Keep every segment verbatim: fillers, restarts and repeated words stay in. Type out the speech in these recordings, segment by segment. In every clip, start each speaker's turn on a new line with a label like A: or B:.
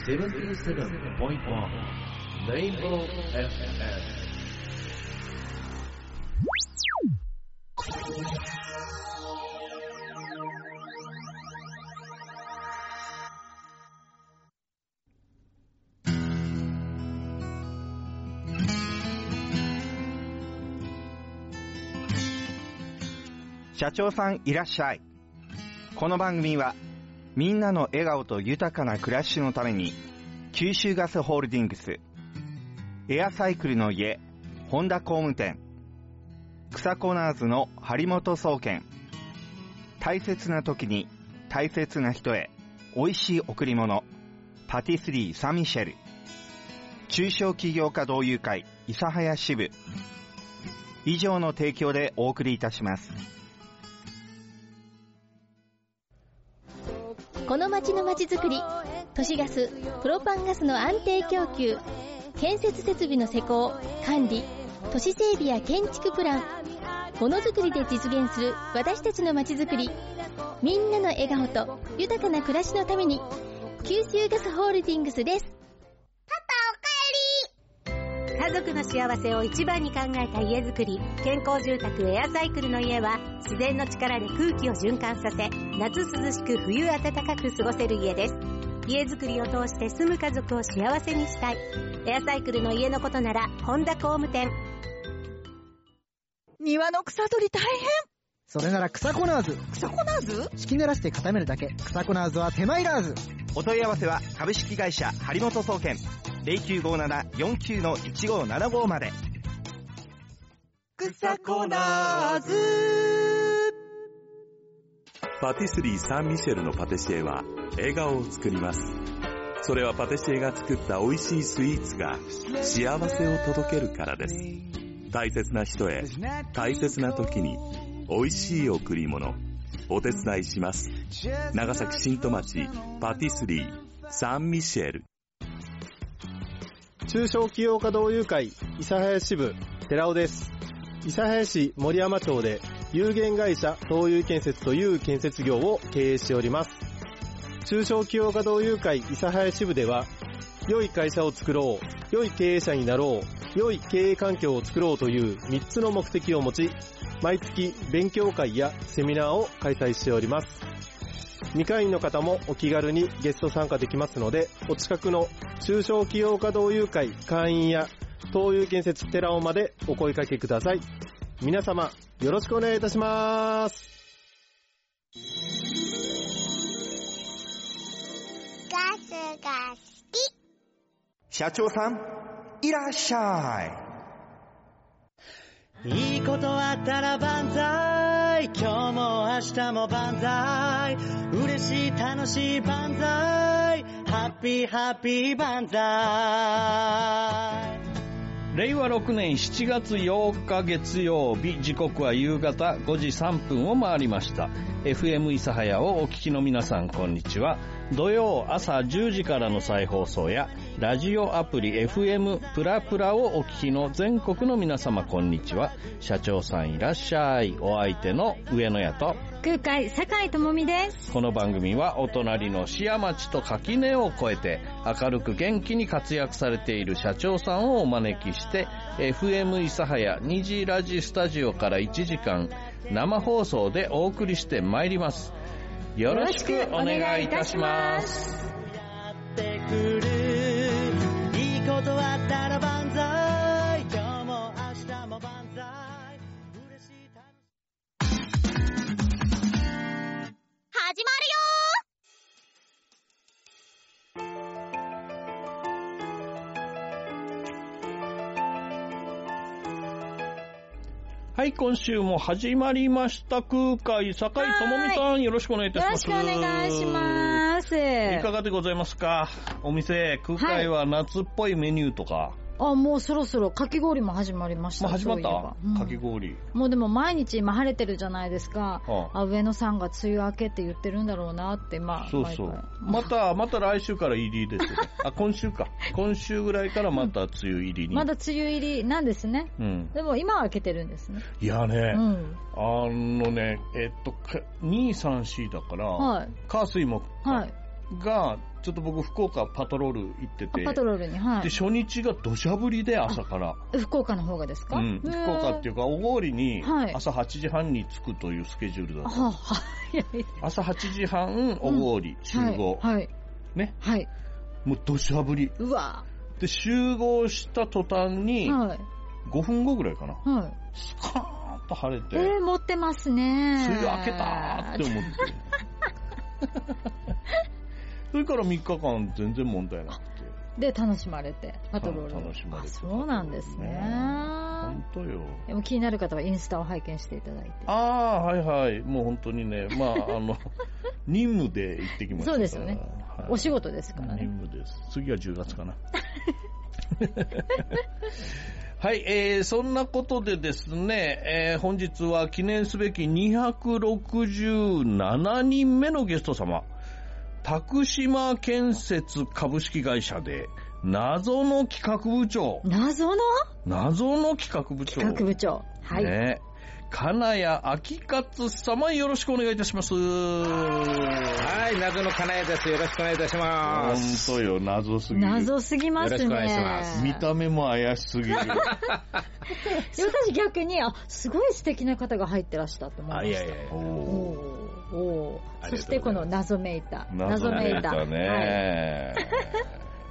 A: セブンティーセブンポイントワン レインボー エフエム。
B: 社長さんいらっしゃい。この番組はみんなの笑顔と豊かな暮らしのために九州ガスホールディングス、エアサイクルの家本田工務店、草コナーズの張本総研、大切な時に大切な人へ美味しい贈り物パティスリーサンミシェル、中小企業家同友会諫早支部以上の提供でお送りいたします。
C: この町の町づくり、都市ガス、プロパンガスの安定供給、建設設備の施工、管理、都市整備や建築プラン、ものづくりで実現する私たちの町づくり、みんなの笑顔と豊かな暮らしのために九州ガスホールディングスです。
D: 家族の幸せを一番に考えた家づくり、健康住宅エアサイクルの家は自然の力で空気を循環させ、夏涼しく冬暖かく過ごせる家です。家づくりを通して住む家族を幸せにしたい。エアサイクルの家のことなら本田工務店。
E: 庭の草取り大変。
F: それなら草コナーズ。
E: 草コナーズ？
F: 敷き濡らして固めるだけ。草コナーズは手間いらず。
B: お問い合わせは株式会社張本総研 ゼロきゅうごななよんきゅうのいちごななご まで。
E: 草コナーズ。
G: パティスリーサンミシェルのパティシエは笑顔を作ります。それはパティシエが作った美味しいスイーツが幸せを届けるからです。大切な人へ大切な時に美味しい贈り物、お手伝いします。長崎新戸町パティスリーサンミシェル。
H: 中小企業家同友会諫早支部寺尾です。諫早市森山町で有限会社東友建設という建設業を経営しております。中小企業家同友会諫早支部では、良い会社を作ろう、良い経営者になろう、良い経営環境を作ろうというみっつの目的を持ち、毎月勉強会やセミナーを開催しております。未会員の方もお気軽にゲスト参加できますので、お近くの中小企業家同友会会員や東友建設寺尾までお声掛けください。皆様よろしくお願いいたします。
I: ガスが好き。
B: 社長さんいらっしゃ
J: い。いいことあったら万歳、今日も明日も万歳、嬉しい楽しい万歳、ハッピーハッピー万歳。
K: れいわろくねんしちがつようか月曜日、時刻は夕方ごじさんぷんを回りました。 エフエム 諫早をお聞きの皆さん、こんにちは。土曜朝じゅうじからの再放送やラジオアプリ エフエム プラプラをお聞きの全国の皆様、こんにちは。社長さんいらっしゃい。お相手の上野屋と
D: 空海坂井智美です。
K: この番組はお隣の市屋町と垣根を越えて明るく元気に活躍されている社長さんをお招きして、 エフエム 諫早虹ラジスタジオからいちじかん生放送でお送りしてまいります。よろしくお願いいたします。
J: やってくる、いいことあったら万歳、今日も明日も万歳、嬉しい楽しい。
I: 始まるよ。
K: はい、今週も始まりました。空海坂井智美さん、よろしくお願いいたします。
D: よろしくお願いします。
K: いかがでございますか、お店。空海は夏っぽいメニューとか、はい、
L: あ、もうそろそろかき氷も始まりました。
K: もう始まった、うん、かき氷。
L: もうでも毎日今晴れてるじゃないですか。ああ、上野さんが梅雨明けって言ってるんだろうなって、まあ。
K: そうそう。また、また来週から入りですよね。あ、今週か。今週ぐらいからまた梅雨入りに。
L: まだ梅雨入りなんですね。うん。でも今は明けてるんですね。
K: いやね、うん、あのね、えっと、に、さん、しだから、はい、火水も、
L: はい。
K: が、ちょっと僕福岡パトロール行ってて、
L: パトロールに、はい。
K: で、初日が土砂降りで朝から。
L: 福岡の方がですか？
K: うん。福岡っていうか、小郡に朝はちじはんに着くというスケジュールだった。はい。朝はちじはん、小郡、集合。
L: はい。
K: ね。
L: はい。
K: もう土砂降り。
L: うわ。
K: で、集合した途端に、ごふんごぐらいかな。はい。スカーンと晴れて。
L: えー、持ってますね。
K: 梅雨明けたーって思って。それからみっかかん全然問題なくて。
L: で、楽しまれて、パトロール。
K: 楽しまれて。
L: そうなんですね。
K: 本当よ。
L: でも気になる方はインスタを拝見していただいて。
K: ああ、はいはい。もう本当にね、まあ、あの、任務で行ってきました。
L: そうですよね。はい、お仕事ですからね。
K: 任務です。次はじゅうがつかな。はい、えー、そんなことでですね、えー、本日は記念すべきにひゃくろくじゅうななにんめのゲスト様、宅島建設株式会社で謎の企画部長。
L: 謎の
K: 謎の企画部長。
L: 企画部長。はい。
K: ね。金谷明勝様、よろしくお願いいたします。
M: はい、謎の金谷です。よろしくお願いいたします。
K: 本当よ、謎すぎる。
L: 謎すぎますね。
M: よろしくお願いします。
K: 見た目も怪しすぎる。
L: 私逆に、あ、すごい素敵な方が入ってらしたと思いました。あ、いやいやいや。おーおー、そしてこの謎めいた。
K: 謎めいたね。はい、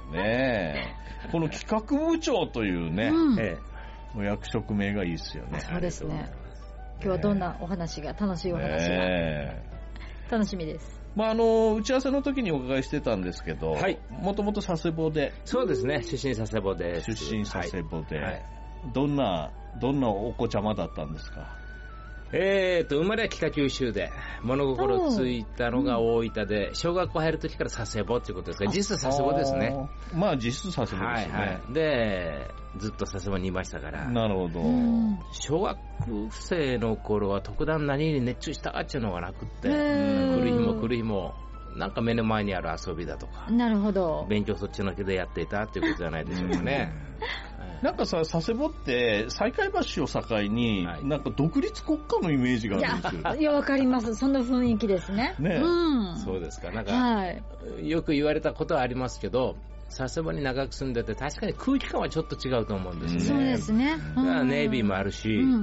K: ねえ。この企画部長というね、うんええ、役職名がいいですよね。
L: そうですね。今日はどんなお話が、楽しいお話が、ね、楽しみです。
K: まあ、あの、打ち合わせの時にお伺いしてたんですけど、はい。もともと佐世保で。
M: そうですね、出身佐世保です。
K: 出身佐世保で。はい。どんな、どんなお子ちゃまだったんですか？
M: えーと、生まれは北九州で、物心ついたのが大分で、小学校入る時から佐世保っていうことですが、実質佐世保ですね。
K: まあ実質佐世保ですね。はいはい。
M: で、ずっと佐世保にいましたから。
K: なるほど。
M: 小学生の頃は特段何に熱中したっていうのがなくって、来る日も来る日も、なんか目の前にある遊びだとか。
L: なるほど。
M: 勉強そっちのけでやっていたっていうことじゃないでしょうかね。
K: なんかさ、佐世保って西海橋を境に、はい、なんか独立国家のイメージがあるんですよ。
L: いや、わかります。そんな雰囲気ですね。
K: ね、
L: うん、
M: そうですか。なんか、はい、よく言われたことはありますけど、佐世保に長く住んでて確かに空気感はちょっと違うと思うんですよね。
L: そうですね。
M: だからネイビーもあるし、うんうん、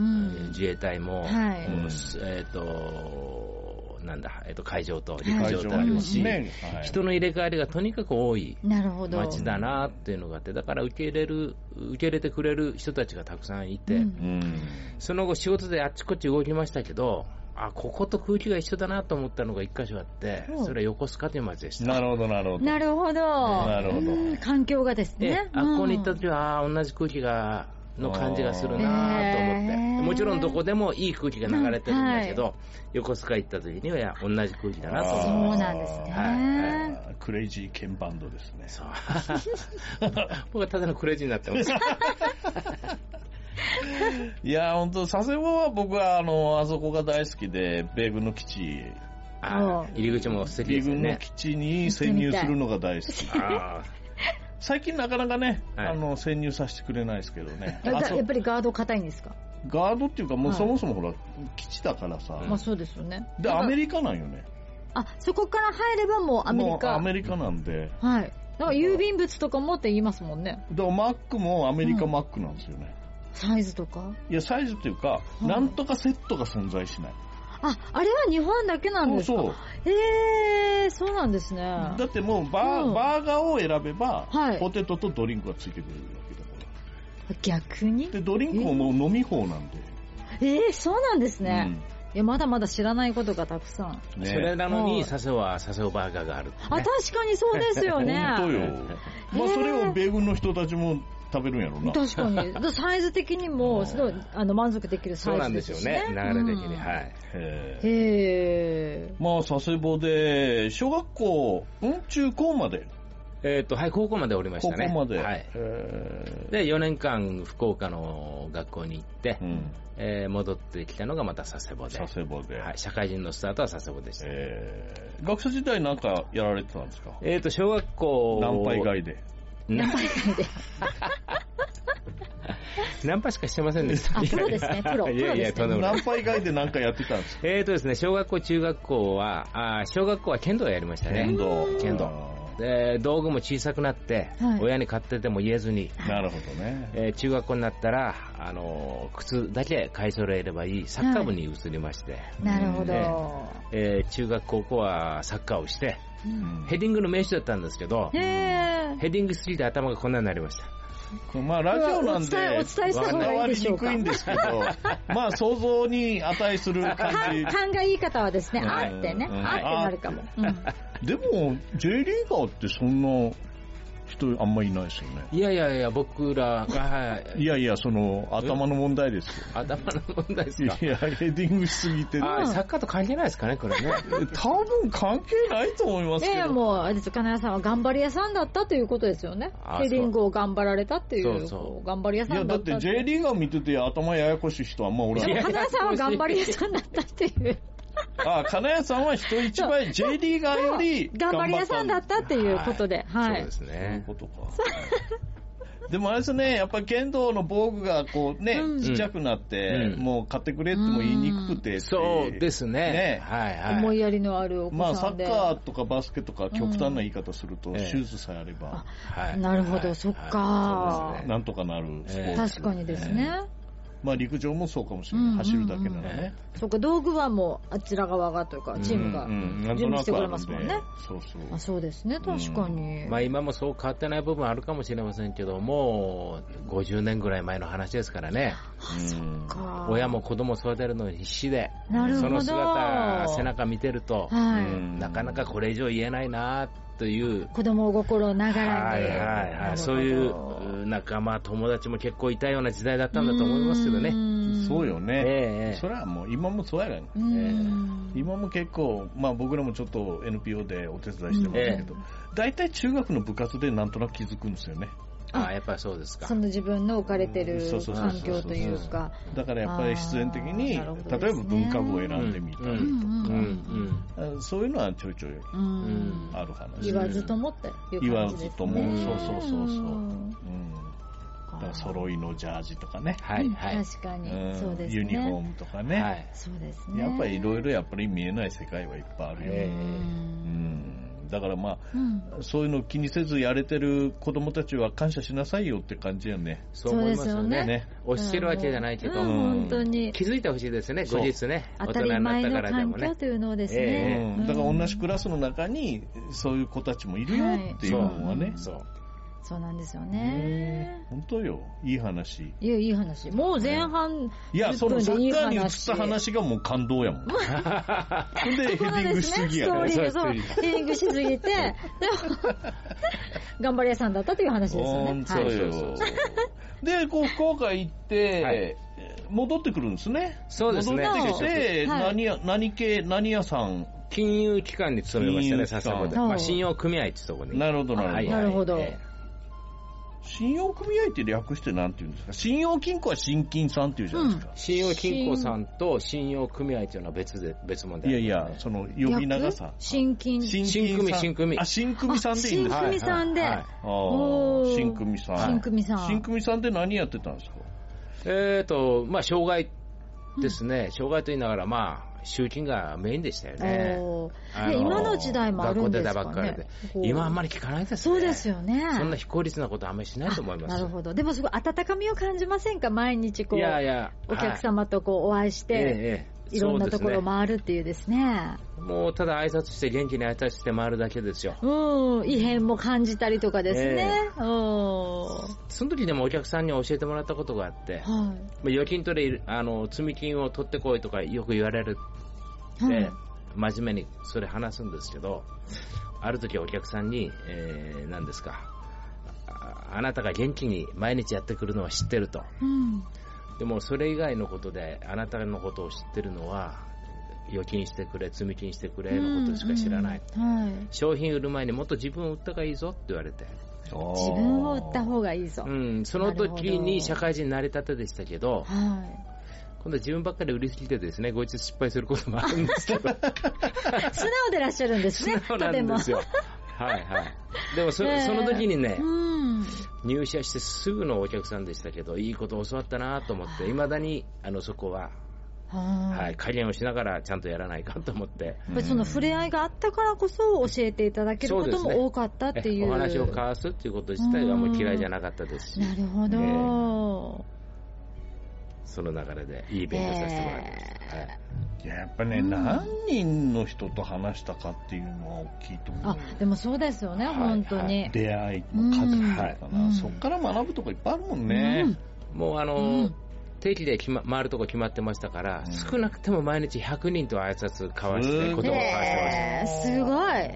M: 自衛隊も、
L: はい、
M: えっと、なんだ、えっと、海上と陸上とあるし、はい、人の入れ替わりがとにかく多い街だなっていうのがあって、だから受け入れる、受け入れてくれる人たちがたくさんいて、うん、その後仕事であっちこっち動きましたけど、あ、ここと空気が一緒だなと思ったのが一箇所あって、それは横須賀という街でした。
K: なるほど、なるほど。
L: なるほど。
K: なるほど。
L: 環境がですね。
M: あ、ここに行った時は、あ、同じ空気が、の感じがするなと思って、もちろんどこでもいい空気が流れてるんだけど、はい、横須賀行った時にはや同じ空気だなと思
L: って。そうなんですね、はい
K: はい、クレイジーケンバンドですね。そう
M: 僕はただのクレイジーになってます
K: いや本当佐世保は僕はあのあそこが大好きで、米軍の基地、
M: あ、入り口も素敵ですね。
K: 米軍の基地に潜入するのが大好き。あ、最近なかなかね、はい、あの潜入させてくれないですけどね。
L: やっぱりガード硬いんですか？
K: ガードっていうか、もうそもそもほら、はい、基地だからさ。
L: まあそうですよね。
K: で、アメリカなんよね。
L: あ、そこから入ればもうアメリカ。
K: もうアメリカなんで。
L: はい。だから郵便物とかもって言いますもんね。
K: だからマックもアメリカマックなんですよね。
L: うん、サイズとか？
K: いや、サイズっていうか、はい、なんとかセットが存在しない。
L: あ、あれは日本だけなんですか？そうそう。えー、そうなんですね。
K: だってもうバー、うん、バーガーを選べば、はい、ポテトとドリンクがついてくるわけだから。
L: 逆に？
K: で、ドリンクももう飲み放なんで。
L: えー、えー、そうなんですね。うん、いや、まだまだ知らないことがたくさん。
M: ね、それなのに、佐世保は佐世保バーガーがある、ね。
L: あ、確かにそうですよね。
K: 本当よ。まあ、それを米軍の人たちも食べるんやろうな。
L: 確かに。サイズ的にも、すごい、あの、満足できるサイズですね。
M: そうなんですよね。流れ的に。うん、はい。
L: へ
K: ー。まあ、佐世保で、小学校、ん中高まで。
M: えっと、はい、高校までおりましたね。
K: 高校まで。
M: はい。で、よねんかん福岡の学校に行って、うん、えー、戻ってきたのがまた佐世保で。
K: 佐世保で。
M: はい。社会人のスタートは佐世保でした。
K: えー、学生時代なんかやられてたんですか？
M: えっと、小学校。
K: ナンパ以外で。
L: ナンパ以外で。
M: ナンパしかしてませんでした。
L: あ、プロですね、プロ。
M: いやいや、とんでもない。
H: ナンパ以外で何かやってたんですか？
M: えーとですね、小学校、中学校は、あ小学校は剣道をやりましたね。
H: 剣道。
M: 剣道。で、道具も小さくなって、はい、親に買ってても言えずに。
H: なるほどね。
M: えー、中学校になったら、あのー、靴だけ買い揃えればいいサッカー部に移りまして。はい、
L: なるほど。
M: えー、中学高校はサッカーをして、うん、ヘディングの名手だったんですけど、ヘディングしすぎて頭がこんなになりました。
H: まあラジオなんで
L: お伝えした方がいいでしょうか。
H: 伝わりにくいんですけど、まあ想像に値する感じ。
L: 勘がいい方はですね、あってね、あってなるかも。
H: でも J リーガーってそんな人あんまりいないですよね。
M: いやいやいや、僕らが、はい、
H: いやいや、その頭の問題ですよ。
M: 頭の問題ですか。
H: いや、ヘディングしすぎて、ね、
M: あ、サッカーと関係ないですかね、これね。
H: 多分関係ないと思いますけど。
L: いやいや、もうあれですよ、金谷さんは頑張り屋さんだったということですよね。ヘディングを頑張られたっていう、そうそう頑張り屋さんだった。
H: いや、だって J リーガー見てて頭ややこしい人はあんまおらない。
L: 金谷さんは頑張り屋さんだったっていう。
H: あ、金谷さんは人一倍 J リーガーより
L: 頑張り屋さんだったっていうことで、はい。
M: そうですね。
H: そういうことか。でもあれですね、やっぱり剣道の防具がこうね、うん、ちっちゃくなって、うん、もう買ってくれっても言いにくくて、うん、
M: そうですね。ね、はいはい。
L: 思いやりのあるお子さんで。
H: まあサッカーとかバスケとか極端な言い方すると、うん、手術さえあれば、
L: はい、なるほど、はい、そっか、
H: はい、ね、なんとかなるスポーツ、ね、
L: 確かにですね。
H: まあ陸上もそうかもしれない、うんうんうん、走るだけならね。
L: そうか、道具はもうあちら側がというかチームが準備してくれますもんね。うんうん、
H: そうそう。
L: あ、そうですね、確かに。
M: うん、まあ今もそう変わってない部分あるかもしれませんけども、ごじゅうねんぐらい前の話ですからね。
L: あ、そっか。
M: 親も子供を育てるのに必死で、
L: なるほど、
M: その姿、背中見てると、はい、うん、なかなかこれ以上言えないなという
L: 子供心ながらに、
M: はいはいはい、そういう仲間友達も結構いたような時代だったんだと思いますけどね。
H: そうよね、えー、それはもう今もそうやからね、えー、今も結構、まあ、僕らもちょっと エヌピーオー でお手伝いしてますけど、大体、えー、中学の部活でなんとなく気づくんですよね。
M: ああ、やっぱりそうですか。
L: その自分の置かれてる環境というか、
H: だからやっぱり必然的に、ね、例えば文化部を選んでみたりとか、うんうんうん、そういうのはちょいちょいある話。
L: 言わずともっていう感じですね。
H: 言わずとも、そうそうそうそう。うん、だから揃いのジャージとかね、
L: はいはい、確かに、うん、そうですね、
H: ユニフォームとかね、はい、
L: そうですね、
H: やっぱりいろいろやっぱり見えない世界はいっぱいあるよ、うん、だからまあ、うん、そういうの気にせずやれてる子供たちは感謝しなさいよって感じやね。
M: そう思いますよね。ね、教えるわけじゃないけど、
L: うん、本当に
M: 気づいてほしいですね、後日ね、
L: 当たり前の環境というのをですね、
H: えーうん、だから同じクラスの中にそういう子たちもいるよっていうのはね、はい、
L: そうそうなんですよね。
H: 本当よ、いい話。
L: いや、いい話。もう前半、
H: いや、そのサッカーに移った話がもう感動やもん。で、ヘディングしすぎやから。
L: そうですね、ヘディングしすぎて、でも、頑張り屋さんだったという話ですよね。
H: 本当よ。で、こう、福岡行って、はい、戻ってくるんですね。
M: そうですね。
H: 戻ってきて、はい、何や、何系、何屋さん、
M: 金融機関に勤めましたね、さっさで。まあ、信用組合ってとこに。
H: なるほど、なるほど。
L: なるほど。
H: 信用組合って略してなんて言うんですか。信用金庫は信金さんって言うじゃないですか。うん、
M: 信用金庫さんと信用組合っていうのは別で、別物で、ね。
H: いやいや、その呼び名さ。
L: 信金。
M: 信組、信組。
H: あ、信組さんでいいんですか。
L: 信組さんで。はいはい、
H: あ信組さん。
L: 信組さん。
H: 信組さんで何やってたんですか。
M: えーと、まあ、障害ですね。うん、障害と言いながら、まあ、集金がメインでしたよね。
L: で今の時代もあるんですかね。学校でばっかりで。
M: 今あんまり聞かないですね。
L: そうですよね。
M: そんな非効率なことあんまりしないと思います。
L: なるほど。でもすごい温かみを感じませんか、毎日こう、いやいやお客様とこうお会いして、はい、ええ、いろんなところを回るっていうですね。
M: もうただ挨拶して元気に挨拶して回るだけですよ。
L: うん、異変も感じたりとかですね。えー、
M: うん。その時でもお客さんに教えてもらったことがあって、はい、まあ、預金取り、あの、積み金を取ってこいとかよく言われる。で、はい、真面目にそれ話すんですけど、ある時お客さんに、えー、何ですか、あ、あなたが元気に毎日やってくるのは知ってると、うん、でもそれ以外のことであなたのことを知ってるのは預金してくれ、積み金してくれのことしか知らない、うんうん、はい、商品売る前にもっと自分を売った方がいいぞって言われて、
L: 自分を売った方がいいぞ、
M: うん、その時に社会人になりたてでしたけど、はい、今度は自分ばっかり売りすぎてですね、後日失敗することもあるんですけど素
L: 直でらっしゃるんですね。
M: 素直なんですよはいはい。でも そ,、えー、その時にね、うん、 入社してすぐのお客さんでしたけど、いいことを教わったなと思って、いまだにあのそこは、はい、加減をしながらちゃんとやらないかと思って。やっ
L: ぱりその触れ合いがあったからこそ教えていただけることも多かったっていう。
M: お話を交わすっていうこと自体がもう嫌いじゃなかったですし。
L: なるほど、えー。
M: その流れでいい勉強させてもらいました。えーはい
K: いややっぱね、うん、何人の人と話したかっていうのは大きいと思う。
L: あ、でもそうですよね、はい、本当に。
K: 出会いの数とかな、うん、そっから学ぶとこいっぱいあるもんね。
M: うん、もうあの、うん、定期で決、ま、回るとこ決まってましたから、うん、少なくても毎日ひゃくにんと挨拶交わして言葉を交わしてました。
L: えー、すごい。え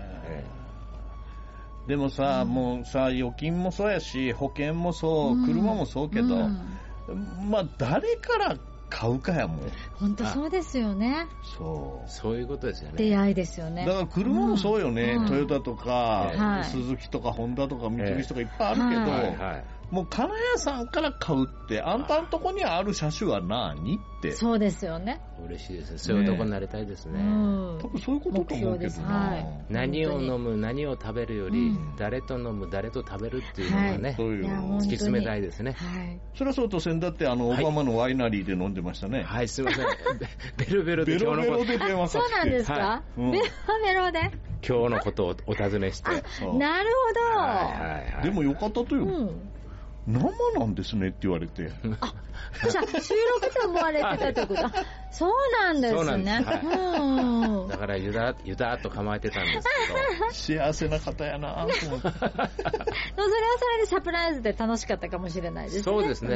K: ー、でもさ、うん、もうさ、預金もそうやし、保険もそう、車もそうけど、うん、まあ誰から買うかやもん。
L: 本当そうですよね。
M: そうそういうことですよね。
L: 出会いですよね。
K: だから車もそうよね、うん、トヨタとか、はい、鈴木とかホンダとか三菱とかいっぱいあるけど、はいはい、もう金谷さんから買うってあんたのとこにある車種は何って。
L: そうですよね。
M: 嬉しいですね。そういうとこになりたいですね。ね、
K: 多分そういうことと思うけどな、はい、
M: 何を飲む何を食べるより、うん、誰と飲む誰と食べるっていうのがね、はい、そういう突き詰めたいですね。
K: はい、それはそうとせんだってあのオバマのワイナリーで飲んでましたね。
M: はい、すいません。ベロベロで
K: 今日のこと。ベロベロで電話させて。
L: そうなんですか、はい、うん、ベロベロで
M: 今日のことをお尋ねして。
L: なるほど、はい
K: はいはい、でもよかったとよ、うん、生なんですねって言われて。
L: あ、じゃあ収録と思われてたってこと。そうなんですね。そうなんです、
M: はい、うん、だからゆだゆだっと構えてたんです
K: けど。幸せな方やなと思って。それはそ
L: れでサプライズで楽しかったかもしれないですね。
M: そうですね。うん、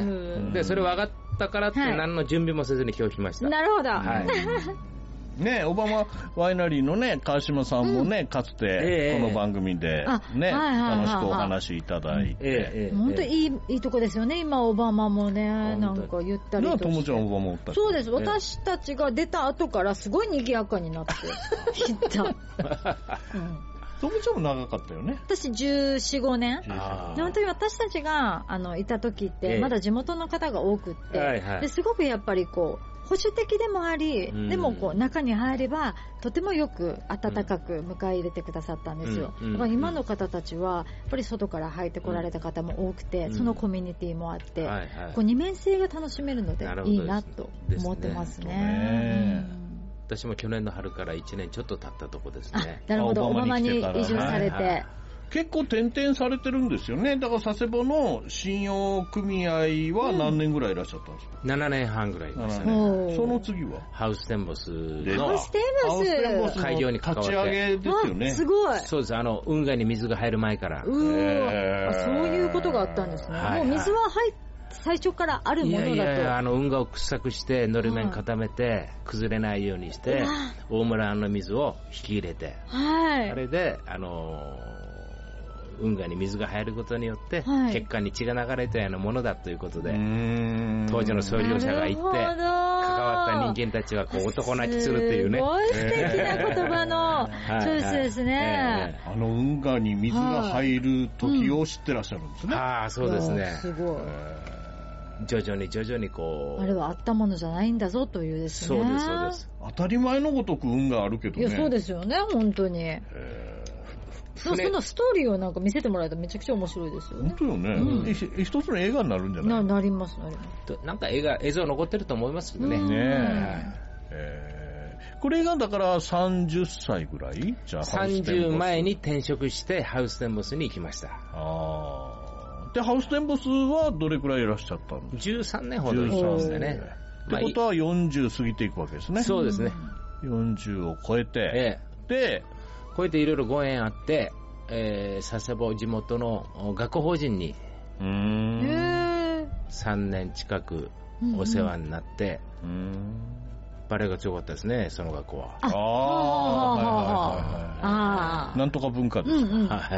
M: でそれ分かったからって何の準備もせずに今日来ました。
L: なるほど。はい。
K: ね、オバマワイナリーのね、川島さんもね、うん、かつてこの番組でね、楽しくお話いただいて。
L: 本当にいい、いいとこですよね、今オバマもね、なんか言ったりとして。
K: ともちゃんオバマおったし。
L: そうです、私たちが出た後からすごい賑やかになっていった。うん、
K: ともちゃんも長かったよね。
L: 私じゅうよん、ごねん。本当に私たちがあのいた時ってまだ地元の方が多くって、はいはい、ですごくやっぱりこう保守的でもあり、うん、でもこう中に入ればとてもよく温かく迎え入れてくださったんですよ、うん、だから今の方たちはやっぱり外から入ってこられた方も多くて、うん、そのコミュニティもあって、うん、はいはい、こう二面性が楽しめるのでいいなと思ってますね。ね、
M: うん、私も去年の春からいちねんちょっと経ったとこですね。
L: なるほど、オバマに移住されて、はいはい、
K: 結構転々されてるんですよね。だから佐世保の信用組合は何年ぐらいいらっしゃったんですか？
M: うん、ななねんはんぐらいいましたね。
K: その次は
M: ハウステンボスの
L: ハウステンボス
M: 開業に関わって
K: 立ち上げですよね。
L: すごい。
M: そうです。あの運河に水が入る前から。
L: うー、そういうことがあったんですね。はいはい、もう水は入って最初からあるものだと。いやいや、
M: あの運河を掘削してのり面固めて崩れないようにして大村の水を引き入れて、はい、あれであの運河に水が入ることによって、はい、血管に血が流れたようなものだということで、当時の創業者が言って関わった人間たちはこう男泣きするっていうね、
L: すごい素敵な言葉のチョイスですね。はいはい、
K: あの運河に水が入る時を知ってらっしゃるんですね。
M: あ、うん、あ、そうですね。
L: すごい。
M: 徐々に徐々にこう、
L: あれはあったものじゃないんだぞというですね。
M: そうですそうです。
K: 当たり前のごとく運があるけどね。
L: いや、そうですよね、本当に。そのストーリーをなんか見せてもらえたらめちゃくちゃ面白いですよね。
K: 本当よね。うん、一つの映画になるんじゃない？
L: な, なりますなりま
M: す。なんか映画映像残ってると思いますけどね。ね
K: えー、これがだからさんじゅっさいぐらい？じゃあ
M: さんじゅう前に転職してハウステンボスに行きました。
K: あでハウステンボスはどれくらいいらっしゃったんですか？
M: じゅうさんねんほどいますね。
K: ってことはよんじゅう過ぎていくわけですね。
M: そうですね。
K: よんじゅうを超えて、ええ、で
M: 超えていろいろご縁あって、えー、佐世保地元の学校法人にうーんさんねん近くお世話になって、うんうん、バレエが強かったですね、その学校は。
K: ああ、はいはいはいはい。なんとか文化ですか。うんうん、はい。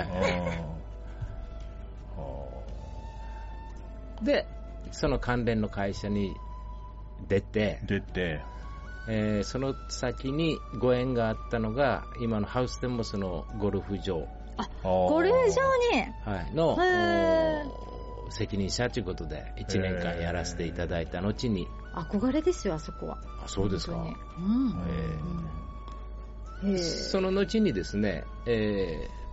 M: で、その関連の会社に出て、
K: 出て、
M: えー、その先にご縁があったのが今のハウステンボスのゴルフ場、
L: あ、ゴルフ場に、
M: はい、の責任者ということでいちねんかんやらせていただいた後に、
L: 憧れですよ、あそこは。
M: あ、そうですか。うん、
L: え
M: ー、その後にですね、えー、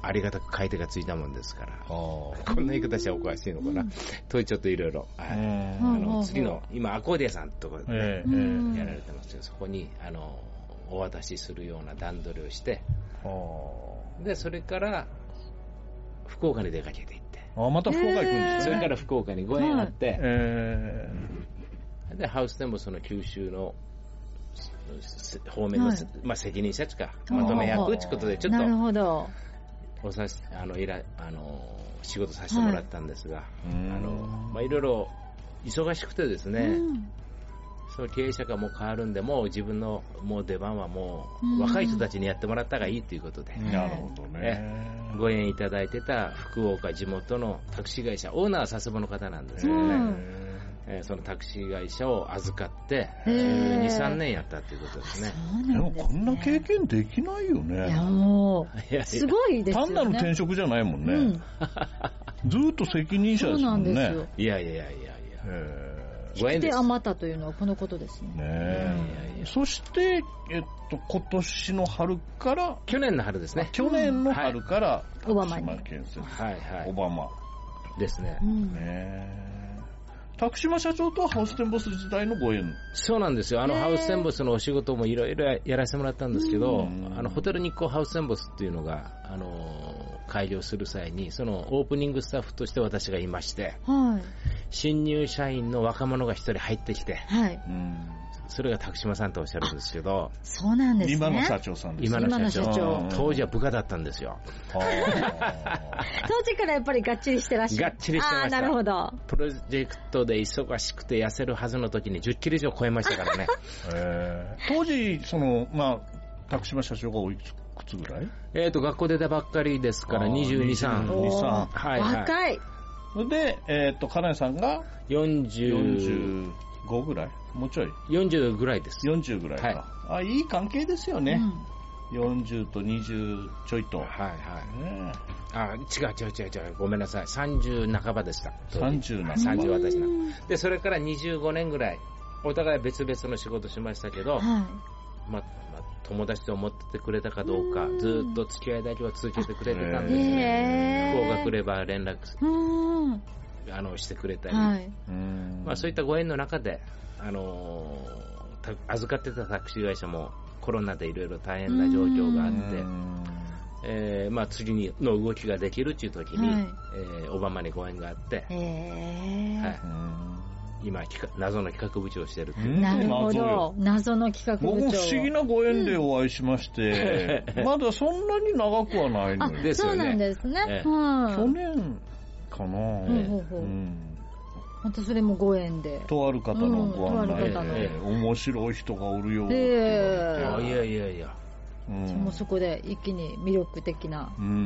M: ありがたく買い手がついたもんですから、こんな言い方したらおかしいのかな、うん、とちょっといろいろ、あの次の今アコーディアさんのところで、ね、えー、やられてますけど、そこにあのお渡しするような段取りをして、でそれから福岡に出かけていって、
K: あ、また福岡行くんですね。
M: それから福岡にご縁あって、えー、でハウステンボスの九州の方面の、はい、まあ、責任者とかまとめ役ということでちょっとなるほどおさしあのいらあの仕事させてもらったんですが、はい、あのまあ、いろいろ忙しくてですね、うん、その経営者がもう変わるんで、もう自分のもう出番はもう若い人たちにやってもらったがいいということで、
K: なるほどね、
M: ご縁いただいてた福岡地元のタクシー会社、オーナーは佐世保の方なんですけどね、えー、そのタクシー会社を預かってじゅうに、さんねんやったっていうことですね。
K: でもこんな経験できないよね。
L: いやもうすごいですよね。
K: 単なる転職じゃないもんね、うん、ずーっと責任者ですもんね。そうなんですよ。
M: いやいやいやいや、
L: ご縁です。引き手あまたというのはこのことですね。
K: ねえ、うん、そして、えっと、今年の春から
M: 去年の春ですね。
K: 去年の春から、
L: うん、オバマに、
K: はいはい、オバマ
M: ですね。
K: うん、ね拓島社長とはハウステンボス時代のご縁。
M: そうなんですよ。あのハウステンボスのお仕事もいろいろやらせてもらったんですけど、あのホテル日光ハウステンボスっていうのがあの開業する際にそのオープニングスタッフとして私がいまして、はい、新入社員の若者が一人入ってきて、はい、うん、それが拓島さんとおっしゃるんですけど、
L: そうなんですね。
K: 今の社長さんです。
M: 今の社長、今の社長当時は部下だったんですよ。
L: 当時からやっぱりがっちりしてらっしゃる。
M: がっちりしてました。
L: あ、なるほど。
M: プロジェクトで忙しくて痩せるはずの時にじゅっキロ以上超えましたからね。
K: えー、当時そのまあ拓島社長がおいくつぐらい？
M: えっと学校出たばっかりですからにじゅうに、さん。
K: にじゅうさん。
L: はいはい。若い。
K: で、えっと金谷さんが
M: よんじゅう。
K: よんじゅうごぐらい、もうちょい
M: よんじゅうぐらいです。
K: よんじゅうぐらいか、はい、あ、いい関係ですよね、うん、よんじゅうとにじゅうちょいと、はいはい、ね、
M: あ、違う違う違う違う、ごめんなさい、さんじゅう半ばでした。
K: さんじゅう半ば、
M: さんじゅう私なで、それからにじゅうごねんぐらいお互い別々の仕事しましたけど、はい、ままあ、友達と思っててくれたかどうか、ずっと付き合いだけは続けてくれてたんですよ、ね、福岡来れば連絡あのしてくれたり、はい、まあ、そういったご縁の中で、あのー、預かってたタクシー会社もコロナでいろいろ大変な状況があって、えーまあ、次にの動きができるという時に、はい、えー、オバマにご縁があって、えーはい、今謎の企画部長をしているっていう。
L: なるほど、謎の企画部長。
K: 僕不思議なご縁でお会いしまして、うん、まだそんなに長くはないの
L: ですよね。そうなんですね、えー
K: うん、去年かな、えーうん、
L: またそれもご縁で
K: とある方のご案内で、うんえー、面白い人がおるよって言われて、え
M: ー、いやいやいや、
L: うん、もうそこで一気に魅力的な、うんうん、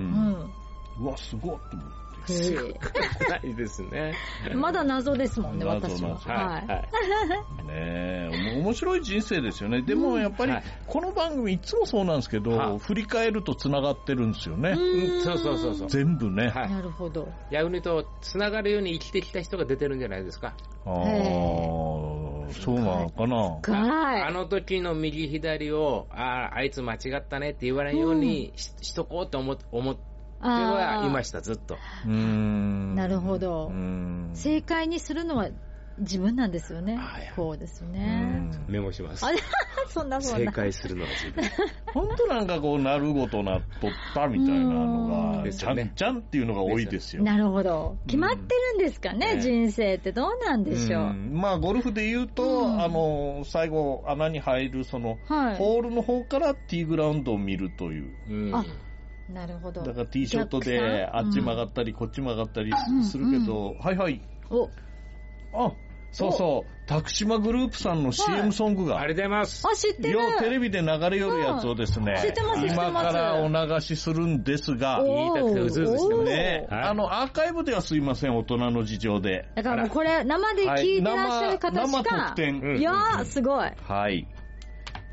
K: うわすごいって思って、
M: すごくないですね。
L: まだ謎ですもんね、私は。
K: はい。はい、ねえ、面白い人生ですよね。でもやっぱり、この番組いつもそうなんですけど、はい、振り返ると繋がってるんですよね。
M: うん、そうそうそうそう。
K: 全部ね。
L: はい、なるほど。
M: 逆に言うと、繋がるように生きてきた人が出てるんじゃないですか。
K: ああ、そうなのかな。
M: あの時の右左を、ああ、あいつ間違ったねって言われるように し,、うん、しとこうと思って、思ってではいました、ずっと。
L: うーん、なるほど。正解にするのは自分なんですよね。そうですね。
M: メモします。
L: そんなそんな。
M: 正解するのは自分。
K: 本当なんかこう、なるごとなっとったみたいなのが、ちゃんちゃんっていうのが多いですよ。
L: なるほど。決まってるんですかね、人生ってどうなんでしょう。
K: まあ、ゴルフで言うと、あの、最後、穴に入る、その、ホールの方からティーグラウンドを見るという。
L: あ、なるほど。
K: だからティーショットであっち曲がったり、こっち曲がったりするけど、はいはい。お、あ、そうそう、タクシマグループさんの シーエム ソングが。
M: ありがとうございます。
L: あ、知ってる。
K: ようテレビで流れよるやつをですね、
L: 知ってます、知ってます。
K: 今からお流しするんですが、
M: 言いたくてうずうずしてます
K: ね。あの、アーカイブではすいません、大人の事情で。
L: だからもうこれ、生で聞いてらっしゃる方しか。
K: 生特典。
L: いやー、すごい。
K: はい。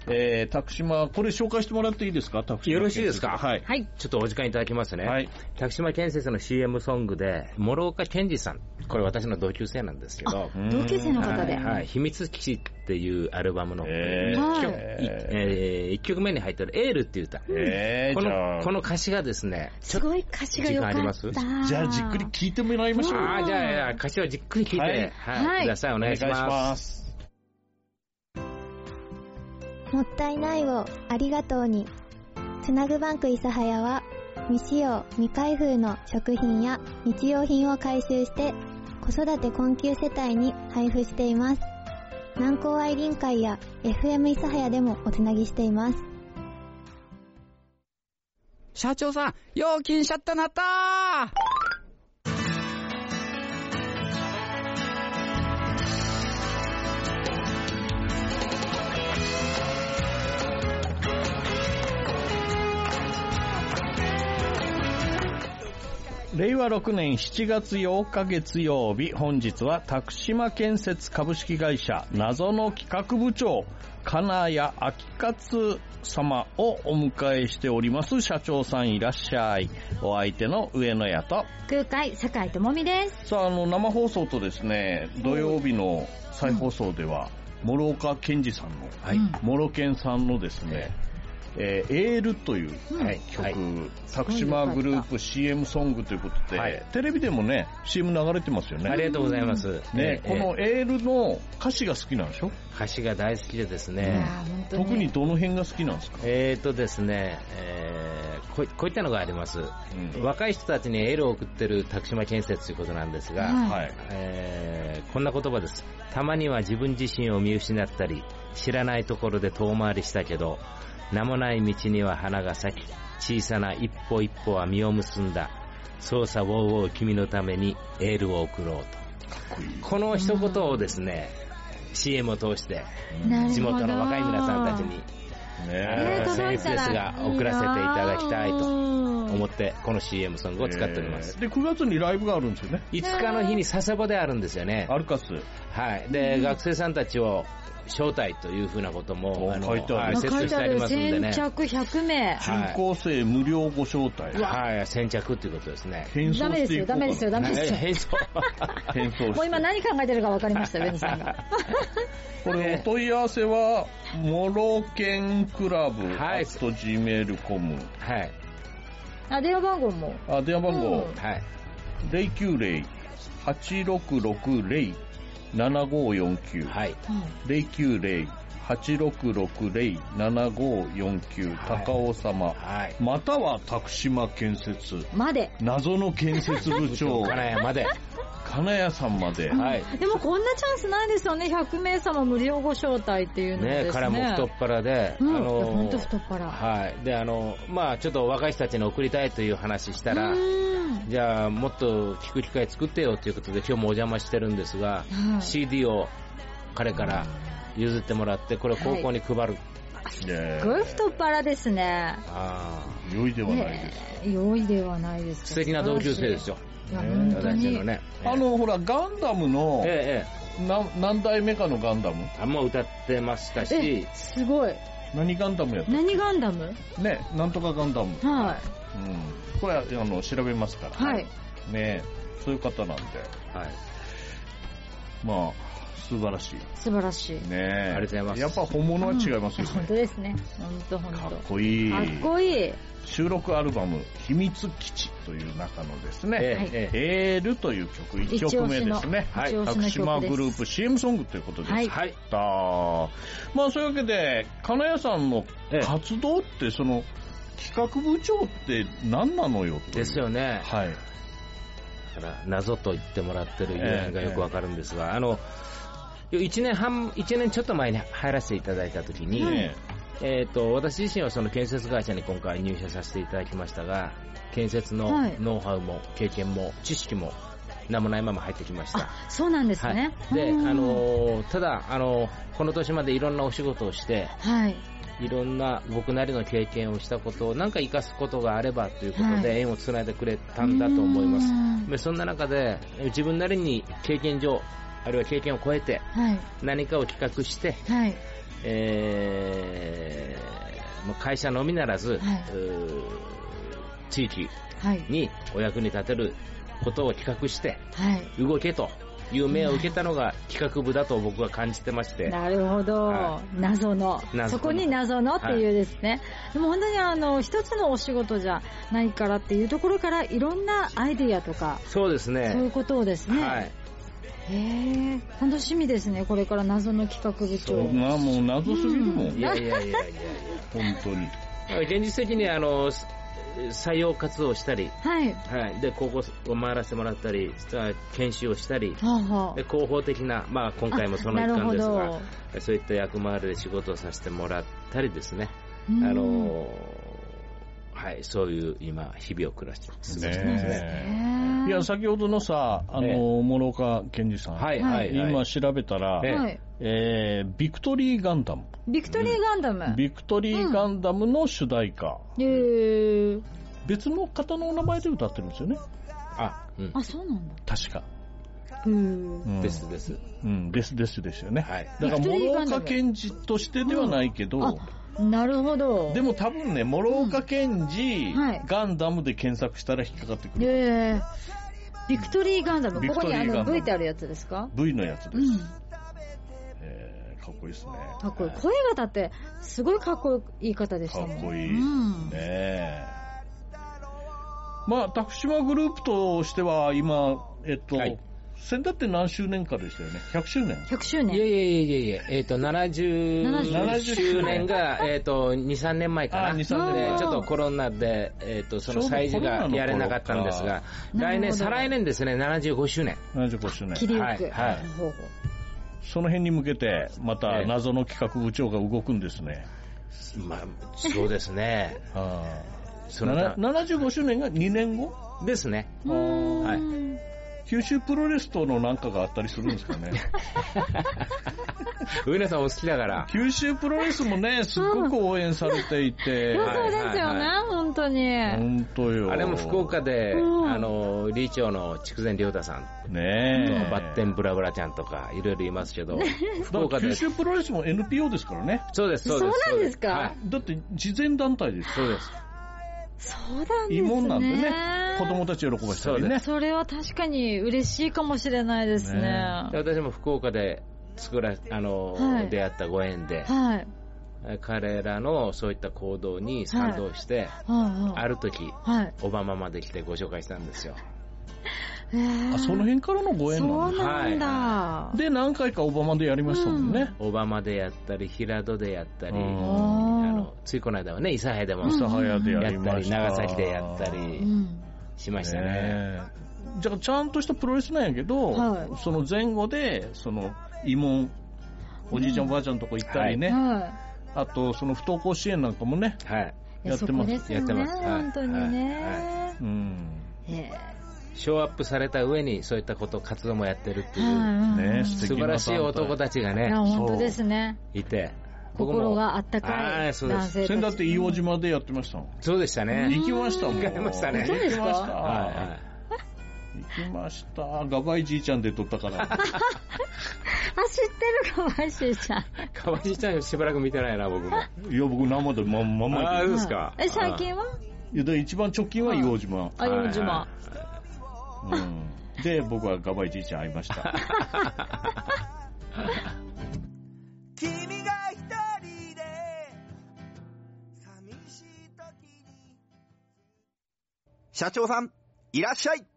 K: えー、拓島、これ紹介してもらっていいですか？拓島
M: よろしいですか？
K: はい。
M: はい。ちょっとお時間いただきますね。はい。拓島建設の シーエム ソングで、諸岡健二さん。これ私の同級生なんですけど。
L: 同級生の方で。
M: はい。はい、秘密基地っていうアルバムのいっきょく、えー、いっきょくめに入ってるエールっていう歌。えー、この、この歌詞がですね、
L: すごい歌詞が良かった。
K: じゃあじっくり聞いてもらいましょう。
M: ああ、じゃあ歌詞をじっくり聞いて、はい、はい、ください。お願いします。お願いします。
N: もったいないをありがとうに。つなぐバンク諫早は未使用未開封の食品や日用品を回収して子育て困窮世帯に配布しています。南高愛林会や エフエム 諫早でもおつなぎしています。
O: 社長さん、料金シャッターなったー。
K: れいわろくねんしちがつようか月曜日、本日は拓島建設株式会社謎の企画部長金谷明勝様をお迎えしております。社長さんいらっしゃい。お相手の上野屋と
L: 空海酒井智美です。
K: さあ、あの生放送とですね、土曜日の再放送では、うん、諸岡健二さんの、はい、諸健さんのですね、えー、エールという曲、うんはい、拓島グループ シーエム ソングということで、はい、テレビでもね シーエム 流れてますよね。
M: ありがとうございます、
K: ね、このエールの歌詞が好きなんでしょ？
M: 歌詞が大好きでですね、
K: うん、特にどの辺が好きなんですか？
M: えーとですね、えー、こ, こういったのがあります、うん、若い人たちにエールを送ってる拓島建設ということなんですが、はいえー、こんな言葉です。たまには自分自身を見失ったり知らないところで遠回りしたけど、名もない道には花が咲き、小さな一歩一歩は実を結んだ。そうさウォーウォー君のためにエールを送ろうと。かっこいい。この一言をですね、シーエム を通して地元の若い皆さんたちに僭越ですが送らせていただきたいと思ってこの シーエム ソングを使っております。
K: でくがつにライブがあるんですよね。
M: いつかの日に佐世保であるんですよね。
K: アルカス。
M: はい。で、うん、学生さんたちを招待というふうなこともあの
K: 書いてある。
M: 設置してありますんでね。
L: 先着ひゃくめい。
K: 中高生無料ご招待。
M: はい、先着ということですね。
K: 変装していこうか。
L: ダメですよ、ダメですよ、ダメですよ。
K: 変装。変装。
L: もう今何考えてるか分かりました、ベニさんが。
K: これお問い合わせはモロケンクラブアット ジーメールドットコム。
M: はい。
L: あ、電話番号も。
K: あ、電話番号。
M: はい。
K: ゼロきゅうゼロ はちろくろくゼロ ななごよんきゅう。
M: はい。
K: ゼロきゅうゼロ はちろくろくゼロ ななごよんきゅう、高尾様、はい、または拓島建設
L: まで
K: 謎の建設部長
M: 金谷まで
K: 金谷さんまで、
L: はい、でもこんなチャンスないですよね。ひゃくめいさま無料ご招待っていうのですね。
M: ね、からも太っ腹で、
L: うん、あのー、本当太っ腹。
M: はい。で、あのまあちょっと若い人たちに送りたいという話したら、じゃあもっと聞く機会作ってよということで今日もお邪魔してるんですが、はい、シーディー を彼から譲ってもらってこれを高校に配る。はい、
L: すごい太っ腹ですね。
K: ああ、良いではないです。
L: 良いではないです。
M: 素敵な同級生ですよ。
L: 本当に。
K: ね、あのほらガンダムの、ええ、な何代目かのガンダム
M: あんま歌ってましたし、
L: すごい。
K: 何ガンダムやった？
L: 何ガンダム？
K: ね、なんとかガンダム。
L: はい。
K: うん。これあの調べますから。
L: はい。
K: ね、そういう方なんで。はい。まあ素晴らしい。
L: 素晴らしい。
K: ね、
M: ありがとうございます。
K: やっぱ本物は違いますよね。うん、
L: 本当ですね。本当本当。
K: かっこいい。
L: かっこいい。
K: 収録アルバム秘密基地という中のですね、ええエールという曲いっきょくめですね。はい。拓島グループ シーエム ソングということです。はい。はい、まあそういうわけで金谷さんの活動ってその企画部長って何なのよって
M: ですよね。
K: はい。
M: だから謎と言ってもらってる由来がよくわかるんですが、ええ、あのいちねんはんいちねんちょっと前に入らせていただいたときに。えええー、と私自身はその建設会社に今回入社させていただきましたが、建設のノウハウも経験も知識も何もないまま入ってきました。
L: あ、そうなんですね。
M: はい、で、あのー、ただ、あのー、この年までいろんなお仕事をして、はい、いろんな僕なりの経験をしたことを何か生かすことがあればということで縁をつないでくれたんだと思います。でそんな中で自分なりに経験上あるいは経験を超えて何かを企画して、はい、 えー、もう会社のみならず、はい、地域にお役に立てることを企画して、はい、動けという命を受けたのが企画部だと僕は感じてまして。
L: なるほど、はい、謎のそこに謎のっていうですね、はい、でも本当にあの一つのお仕事じゃないからっていうところからいろんなアイディアとか、
M: そうですね、
L: そういうことをですね、はい、へえ、楽しみですね、これから謎の企画部長。
K: そうな、もう謎すぎるもん、うん、
M: いやいやいやいやいや
K: 本当に
M: 現実的にあの採用活動をしたり、
L: はい
M: はい、で高校を回らせてもらったり、研修をしたり、はあはあ、で広報的な、まあ、今回もその一環ですが、そういった役回りで仕事をさせてもらったりですね、あのはい、そういう今日々を暮らしてますね。
K: いや、先ほどのさ、あの、えー、諸岡健二さん、はいはいはい、今調べたら、はいえー、ビクトリーガンダム
L: ビクトリーガンダム、
K: うん、ビクトリーガンダムの主題歌、
L: うん、へー、
K: 別の方のお名前で歌ってるんですよね。
M: あ、
L: うん、あ、そうなんだ。
K: 確か。
L: うん、
M: ですです。
K: うん、ですですですよね。はい。だから諸岡健二としてではないけど、
L: うん、なるほど。
K: でも多分ね、諸岡健二、うんはい、ガンダムで検索したら引っかかってくる。
L: へー、ビクトリーガンダム、ここにあの V ってあるやつですか？
K: V のやつです。うんえー、かっこいいですね。
L: かっこいい。声がだってすごいかっこいい方でしたもん。
K: かっこいい。うん、ねまあ、タクシマグループとしては今、えっと、はい、先だって何周年かでしたよね。ひゃくしゅうねん。
L: ひゃくしゅうねん。
M: いやいやいやいや、えっ、ー、と、ななじゅうしゅうねんが、えっ、ー、と、に、さんねんまえかな。
K: に、さんねんまえ。
M: ちょっとコロナで、えっ、ー、と、その催事がやれなかったんですが、来年、再来年ですね、ななじゅうごしゅうねん。
K: ななじゅうごしゅうねん。
L: 切りゆく。
K: はい。はい、ほうほうその辺に向けて、また謎の企画部長が動くんですね。
M: まあ、そうですね。
K: あそのななじゅうごしゅうねんがにねんご
M: ですね。
K: はい。九州プロレスとのなんかがあったりするんですかね。
M: 上野さんお好きだから。
K: 九州プロレスもね、すっごく応援されていて。
L: そうですよね、はいはい、本当に。
K: 本当よ。
M: あれも福岡で、うん、あの、理事長の筑前亮太さん。
K: ねえ。
M: バッテンブラブラちゃんとか、いろいろいますけど。
K: 福岡で。九州プロレスも エヌピーオー ですからね。
M: そうです、そうです。
L: そうなんですか、はい、
K: だって、慈善団体です。
M: そうです。
L: そうなんですね。
K: いいもんなんでね。子供たち喜ばしたりね。
L: それは確かに嬉しいかもしれないですね。ね
M: 私も福岡で作ら、あの、はい、出会ったご縁で、はい、彼らのそういった行動に賛同して、はい、ある時、はい、オバマまで来てご紹介したんですよ。
K: えー、あその辺からのご縁なん
L: です。そうなんだ、
K: はい、で何回かオバマでやりましたもんね、
M: うん、オバマでやったり平戸でやったり、あのついこの間はね諫早でも
K: 諫早でやりました、
M: 長崎でやったりしましたね、ね
K: じゃあちゃんとしたプロレスなんやけど、はい、その前後でその慰問おじいちゃん、うん、おばあちゃんのとこ行ったりね、はい、あとその不登校支援なんかもね、はい、やってます。
L: やってます。本当にね、はいはい、うん
M: ショーアップされた上にそういったこと活動もやってるっていう、ね、素晴らしい男たちがね、
L: 本当ですね、
M: いて
L: 心があったかい男性たち。
K: 先だって硫黄島でやってましたもん。
M: そうでしたね。
K: 行きましたもん。
M: 行きましたね。
L: そうですか。
K: 行きました。はいはい、行きました。ガバイじいちゃんで撮ったから。あ、知って
L: るガバイじいちゃん。
M: ガバイじいちゃんしばらく見てないな僕も。
K: いや僕生でまんまま。
M: ああですか。
L: え最近は？
K: いや一番直近は硫黄島。
L: あ硫黄島。
K: うん、で僕はガバイじいちゃん会いました君が一人で寂しい時に
B: 社長さんいらっしゃい。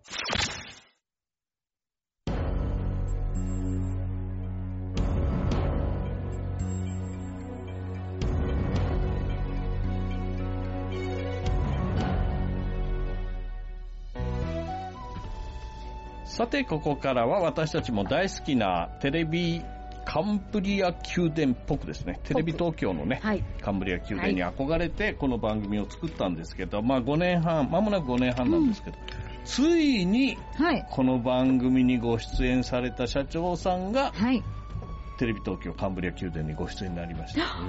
K: さてここからは私たちも大好きなテレビカンブリア宮殿っぽくですね、テレビ東京のね、はい、カンブリア宮殿に憧れてこの番組を作ったんですけど、まあごねんはん、まもなくごねんはんなんですけど、うん、ついにこの番組にご出演された社長さんが、はい、テレビ東京カンブリア宮殿にご出演になりました。うん、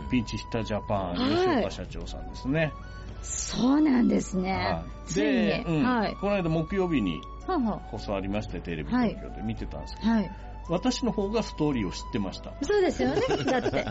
K: ピンチヒッタージャパン吉岡社長さんですね。
L: そうなんですね。はい、
K: で、うんはい、この間木曜日に放送ありましてテレビ東京で見てたんですけど、はい、 私の方がストーリーを知ってました。
L: そうですよね、だって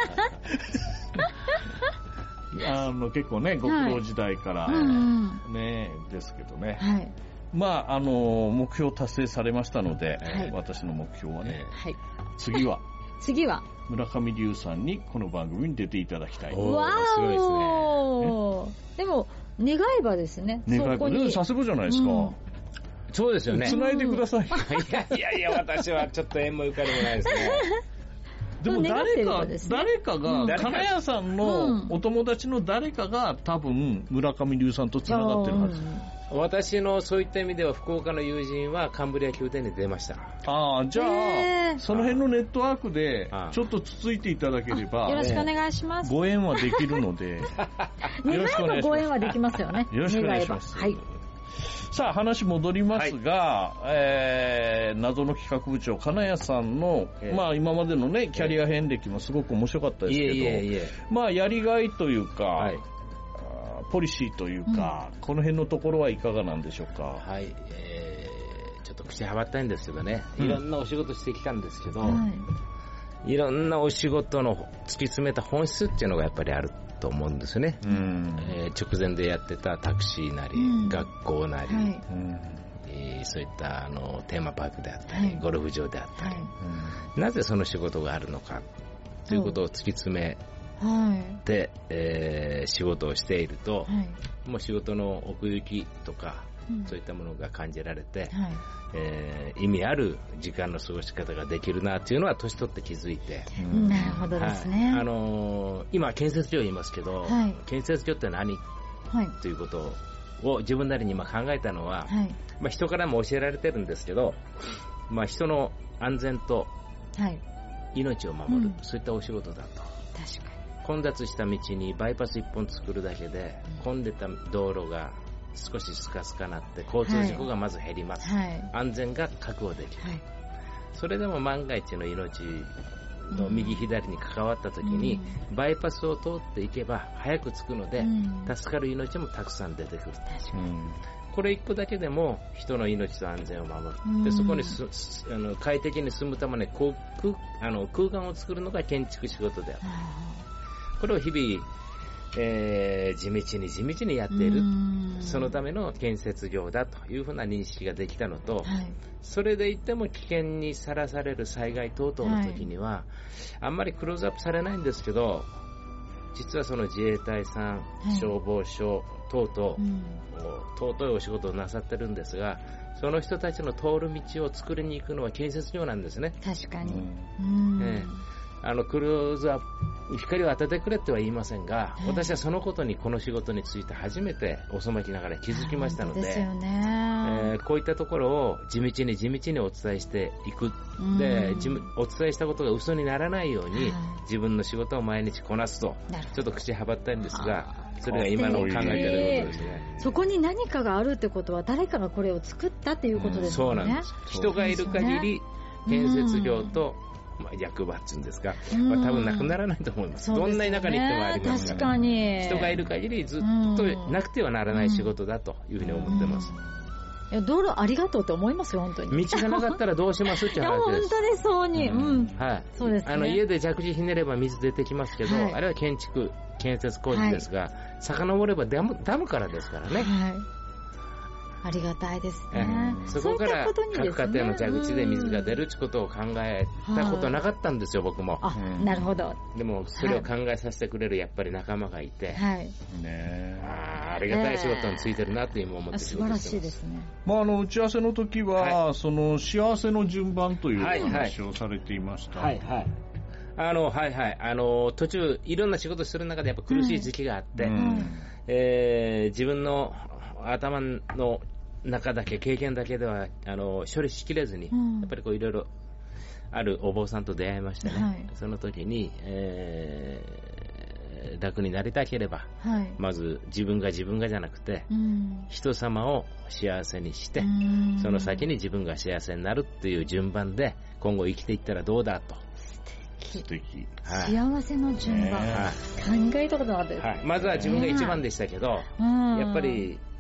K: あの結構ね、ご苦労時代から、はい、ね、ですけどね、はい、まああの目標達成されましたので、はい、私の目標はね、はい、次は
L: 次は
K: 村上龍さんにこの番組に出ていただきたい。
L: わー、すごいですね。でも願えばですね、
K: 願えばさすがじゃないですか、うん、
M: そうですよね。
K: 繋いでください、うん、い
M: やいやいや、私はちょっと縁もゆかりもないですね
K: でも誰か、ね、誰かが、うん、金谷さんのお友達の誰かが多分村上龍さんと繋がってるはず、
M: うん、私のそういった意味では福岡の友人はカンブリア宮殿に出ました。
K: ああ、じゃあその辺のネットワークでちょっとつついていただければ
L: よろしくお願いします。
K: ご縁はできるので
L: 願えばご縁はできますよね。
K: よろしくお願いします。はい。さあ話戻りますが、はい、えー、謎の企画部長金谷さんの、えー、まあ今までのねキャリア遍歴もすごく面白かったですけど、いえいえいえ、まあやりがいというか、はい、ポリシーというか、うん、この辺のところはいかがなんでしょうか。
M: はい、えー、ちょっと口はばったいんですけどね、いろんなお仕事してきたんですけど、うん、いろんなお仕事の突き詰めた本質っていうのがやっぱりあると思うんですね、うん、えー、直前でやってたタクシーなり、うん、学校なり、はい、えー、そういったあのテーマパークであったり、はい、ゴルフ場であったり、はい、なぜその仕事があるのかということを突き詰めて、はい、えー、仕事をしていると、はい、もう仕事の奥行きとか、うん、そういったものが感じられて、はい、えー、意味ある時間の過ごし方ができるなというのは年取って気づいて、
L: うん、なるほどですね、
M: はい、あのー、今建設業言いますけど、はい、建設業って何、はい、ということを自分なりに今考えたのは、はい、まあ、人からも教えられてるんですけど、まあ、人の安全と命を守る、はい、そういったお仕事だと。
L: 確かに
M: 混雑した道にバイパス一本作るだけで、うん、混んでた道路が少しスカスカなって交通事故がまず減ります、はい、安全が確保できる、はい、それでも万が一の命の右左に関わった時に、うん、バイパスを通っていけば早く着くので、うん、助かる命もたくさん出てくる、確かに、うん、これ一個だけでも人の命と安全を守る、うん、でそこにすあの快適に住むために空あの空間を作るのが建築仕事である、うん、これを日々えー、地道に地道にやっている、そのための建設業だというふうな認識ができたのと、はい、それでいっても危険にさらされる災害等々の時には、はい、あんまりクローズアップされないんですけど、実はその自衛隊さん、はい、消防署等々、うん、尊いお仕事をなさってるんですが、その人たちの通る道を作りに行くのは建設業なんですね。
L: 確かに、
M: うん、えーあのクローズアップ光を当ててくれっては言いませんが、はい、私はそのことにこの仕事について初めて遅まきながら気づきましたので、
L: ですよね、
M: えー、こういったところを地道に地道にお伝えしていく、でお伝えしたことが嘘にならないように、はい、自分の仕事を毎日こなすと、ちょっと口はばったいんですが、それが今の考えていることですね。
L: そこに何かがあるってことは誰かがこれを作ったっていうことですよね、うん、そうなんです。
M: 人がいる限り建設業と、まあ、役場っていうんですか、まあ、多分なくならないと思います。どんな田舎に行ってもありますから、
L: 確かに
M: 人がいる限りずっとなくてはならない仕事だというふうに思ってます。
L: いや、道路ありがとうと思いますよ、本当に。
M: 道がなかったらどうしますっていう話です。
L: いや、本当にそうに、うんうん、はい、そうですね。
M: あの家で蛇口ひねれば水出てきますけど、はい、あれは建築建設工事ですが、はい、遡ればダム、ダムからですからね、はい、
L: ありがたいですね。
M: そこから各家庭の蛇口で水が出るってことを考えたことなかったんですよ、僕も。
L: あ、なるほど。
M: でもそれを考えさせてくれるやっぱり仲間がいて、はい、ね、あ, ありがたい仕事についてるなって今思って仕事してます。
L: 素晴らしいですね。
K: まあ、あの打ち合わせの時は、はい、その幸せの順番という話をされていました。はいはい。
M: あのはいはい、あの途中いろんな仕事する中でやっぱ苦しい時期があって、うん、えー、自分の頭の中だけ経験だけではあの処理しきれずに、うん、やっぱりこういろいろあるお坊さんと出会いましてね、はい、その時に、えー、楽になりたければ、はい、まず自分が自分がじゃなくて、うん、人様を幸せにして、うん、その先に自分が幸せになるっていう順番で今後生きていったらどうだと。
K: 素敵、
L: はい、幸せの順番、ね、考えたことなかったです、
M: はい、まずは自分が一番でしたけど、うん、やっぱり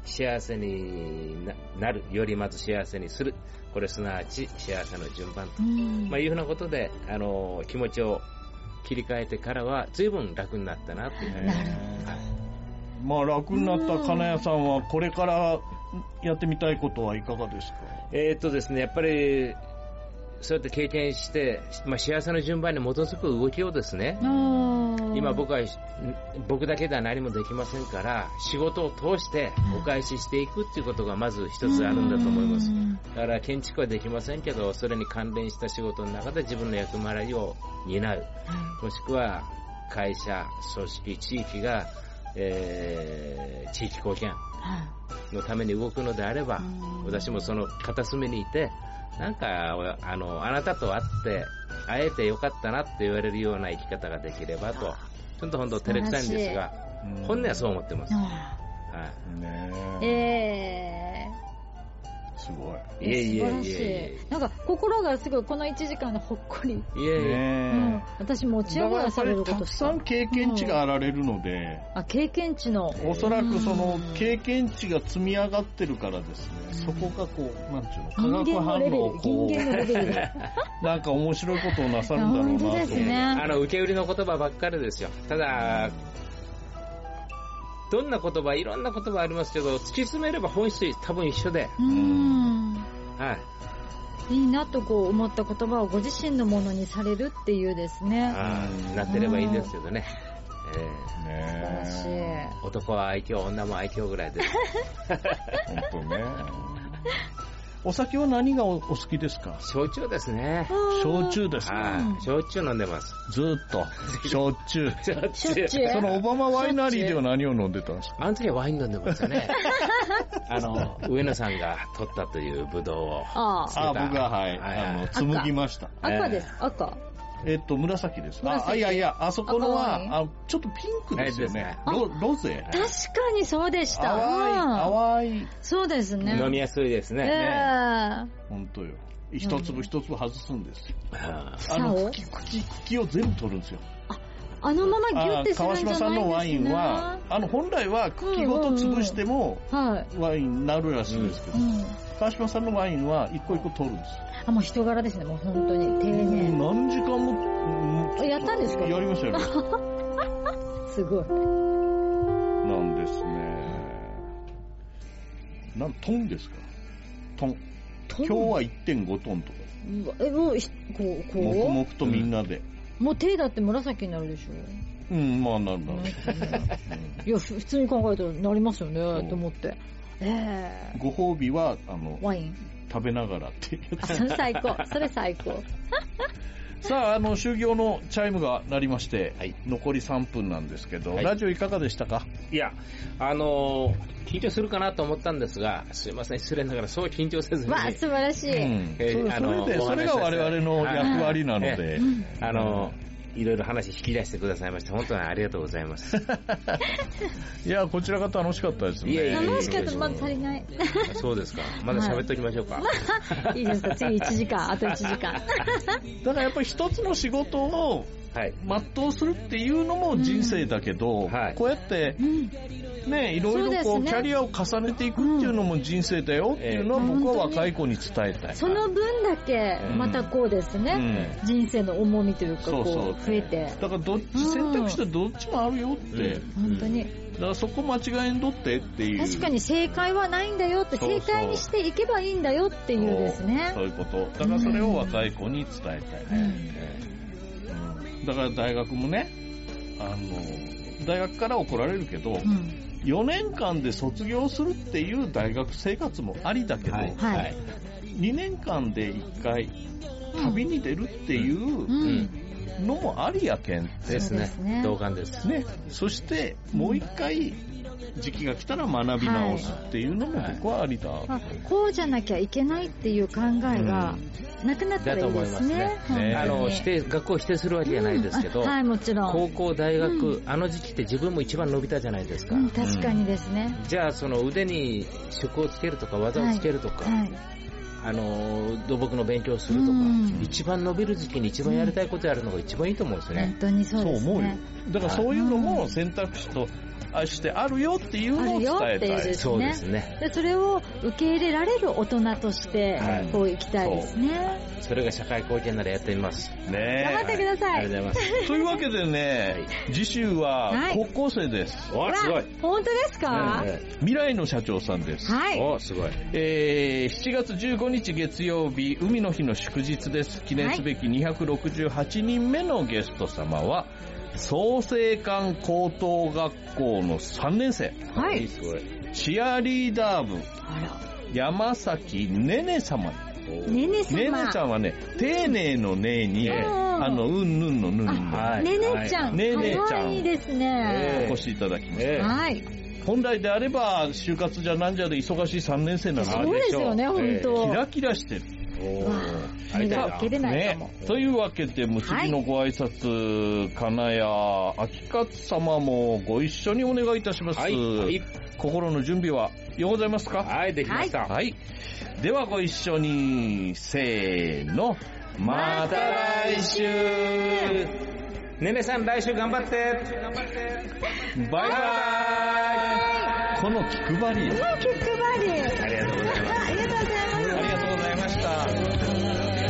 M: 幸せになるよりまず幸せにする、これすなわち幸せの順番と、まあ、いうふうなことであの気持ちを切り替えてからは随分楽になったなというふうに、はい、
K: まあ、楽になった金谷さんはこれからやってみたいことはいかがですか？
M: えーっとですねやっぱりそうやって経験して、まあ、幸せの順番に基づく動きをですね、今僕は僕だけでは何もできませんから、仕事を通してお返ししていくっていうことがまず一つあるんだと思います。だから建築はできませんけど、それに関連した仕事の中で自分の役割を担う、もしくは会社、組織、地域が、えー、地域貢献のために動くのであれば、私もその片隅にいて、なんかあのあなたと会って会えてよかったなって言われるような生き方ができればと、ちょっと本当照れくさいんですが、本音はそう思ってます。はい、
L: ねえ
K: ー、すご
L: い。いえいえいえ。なんか心がすごいこのいちじかんでほっこり。い
M: えいえ。うん、
L: 私もちやほやされること
K: たくさん経験値があられるので、
L: うん、あ経験値の
K: おそらくその経験値が積み上がってるからですね、うん、そこがこうなんていうの化学反応をこうなんか面白いことをなさるんだろうなと思って、
L: ね、
M: あの受け売りの言葉ばっかりですよ。ただどんな言葉、いろんな言葉ありますけど、突き詰めれば本質多分一緒で、
L: うん、
M: はい。
L: いいなとこう思った言葉をご自身のものにされるっていうですね。
M: あなってればいいんですけどね。
L: えー、ね素晴らしい。
M: 男は愛嬌、女も愛嬌ぐらいです。
K: 本当ね。お酒は何が お, お好きですか？
M: 焼酎ですね。
K: 焼酎ですか？
M: 焼酎飲んでます。
K: ずーっと焼酎。
L: 焼酎。
K: そのオバマワイナリーでは何を飲んでたんですか？
M: あの時はワイン飲んでましたね。あの上野さんが取ったというブドウを。
K: ああ、僕がはい、あの紡ぎました。
L: 赤です。赤。
K: えっと紫です。あ、いやいや、あそこのはあちょっとピンクですよね。ロ, ロゼ。
L: 確かにそうでした。
K: 淡い淡い。
L: そうですね。
M: 飲みやすいですね。
L: ね
K: 本当よ。一粒一粒外すんですよ。あの茎茎茎を全部取るんですよ。
L: あ、あのままギュッてするんじゃないですね。川島さんの
K: ワインはあの本来は茎ごと潰してもワインになるらしいんですけど、川島さんのワインは一個一個取るんですよ。
L: あ、もう人柄ですね、もう本当に丁寧。
K: 何時間も、
L: うん、やったんですか？
K: やりましたよ。
L: すごい。
K: なんですね。なんトンですか？トン。今日は いってんご トンとか。
L: え、もうこうこう。
K: 黙々とみんなで。
L: うん、もう手だって紫になるでし
K: ょ。うん、まあなるなる。
L: いや普通に考えたらなりますよねと思って。え
K: ー、ご褒美はあの
L: ワイン。
K: 食べながらっていう。
L: それ最高。それ最高。
K: さあ、あの、終業のチャイムが鳴りまして、はい、残りさんぷんなんですけど、はい、ラジオいかがでしたか？
M: いや、あのー、緊張するかなと思ったんですが、すいません、失礼ながらそう緊張せずに。
L: わあ、素晴らしい。うん
K: えー、そ, それで、それが我々の役割なので、
M: あのー、いろいろ話引き出してくださいまして本当にありがとうございます。
K: いやこちらが楽しかったですね。いやいやいや
L: 楽しかった。まだ足りない。
M: そうですか。まだ喋っておきましょうか。
L: はい、いいですか。次いちじかん、あといちじかん。
K: だからやっぱり一つの仕事を全うするっていうのも人生だけど、うんはい、こうやって、うんね、いろいろこう、ね、キャリアを重ねていくっていうのも人生だよっていうのは僕は若い子に伝えたい。
L: その分だけまたこうですね、うん、人生の重みというかこう
K: そうそう
L: 増えて。
K: だからどっち選択肢でどっちもあるよって。
L: うん、本当に。
K: だからそこ間違えんとってっていう。
L: 確かに正解はないんだよって、正解にしていけばいいんだよっていうですね。
K: そういうこと。だからそれを若い子に伝えたいね。うんうん、だから大学もね、あの、大学から怒られるけど、うんよねんかんで卒業するっていう大学生活もありだけど、はいはい、にねんかんでいっかい旅に出るっていうのもありやけん、うん
M: うん、ですね。同感です。
K: ね。そしてもういっかい時期が来たら学び直すっていうのも僕はありだ、はい
L: はい、こうじゃなきゃいけないっていう考えがなくなったらいいですね。
M: うん、ねあの否定学校を否定するわけじゃないですけど、
L: うん、はいもちろん
M: 高校大学、うん、あの時期って自分も一番伸びたじゃないですか。
L: うん、確かにですね。
M: じゃあその腕に職をつけるとか技をつけるとか。はいはいあの土木の勉強するとか、うん、一番伸びる時期に一番やりたいことやるのが一番いいと思うんですね。
L: 本当にそうですね。
K: そう思うよ。だからそういうのも選択肢としてあるよっていうのを伝えたい。
M: そうですね。
L: で、それを受け入れられる大人として、こう行きたいですね。
M: それが社会貢献ならやってみます。
K: ね。
L: 頑張ってください。
M: ありがとうございます。
K: というわけでね、次週は高校生です。
M: わ、すごい。
L: 本当ですか？
K: 未来の社長さんです。
L: はい。
M: お、すごい。
K: えー、しちがつじゅうごにち月曜日、海の日の祝日です。記念すべきにひゃくろくじゅうはちにんめのゲスト様は、創成館高等学校のさんねんせい。
L: はい。
M: すごい。
K: チアリーダー部。
L: あら。
K: 山崎ねね様。
L: ねね様。
K: ねねちゃんはね、丁寧のねに、あの、うんぬんのぬんの。
L: ねねちゃん。
K: ねねちゃん。
L: いいですね。
K: お越しいただきました。
L: はい。
K: 本来であれば、就活じゃなんじゃで忙しいさんねんせいなんですよ。
L: そうですよね、本当。
K: キラキラしてる。
L: ありがとう。ね。
K: というわけで、結びのご挨拶、金谷明勝様もご一緒にお願いいたします。はい。心の準備はようございますか？
M: はい、できました。
K: はい。ではご一緒に、せーの。また来週。
M: ねねさん、来週頑張って。
K: バイバイ。この気配り。
L: 気配り。
M: ありがとうございます。
L: ありがとうございます。
K: ありがとうございました。